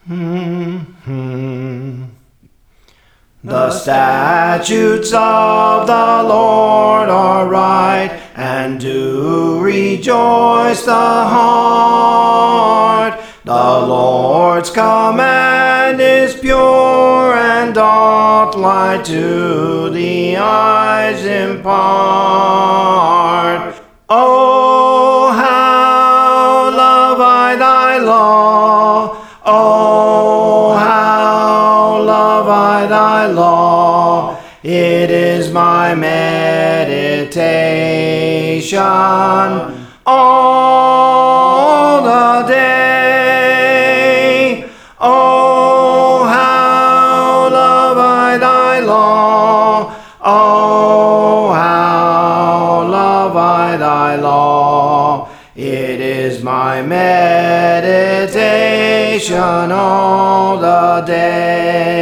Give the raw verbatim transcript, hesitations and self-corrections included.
Mm-hmm. The statutes of the Lord are right, and do rejoice the heart. The Lord's command is pure, and doth light to the eyes impart. Oh, how love I thy law! Oh, how love I thy law! It is my meditation all the day. Oh, how love I thy law! Oh, how love I thy law! It is my meditation all the day.